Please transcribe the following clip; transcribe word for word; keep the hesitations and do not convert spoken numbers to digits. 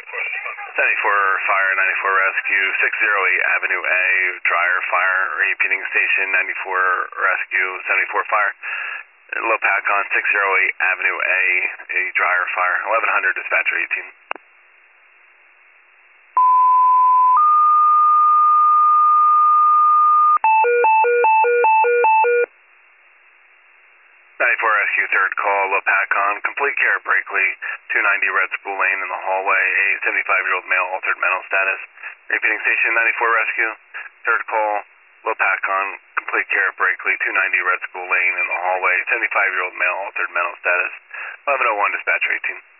seventy-four Fire, ninety-four Rescue, six oh eight Avenue A, dryer fire, repeating station, ninety-four Rescue, seventy-four Fire. Low pack on six oh eight Avenue A, a dryer fire, eleven hundred, dispatcher eighteen. ninety-four Rescue, third call, low pack on, complete care at Brakely, two ninety Red School Lane in the hallway, a seventy-five-year-old male, altered mental status. Repeating station, ninety-four Rescue, third call, low pack on, complete care at Brakely, two ninety Red School Lane in the hallway, seventy-five-year-old male, altered mental status. eleven oh one, dispatcher eighteen.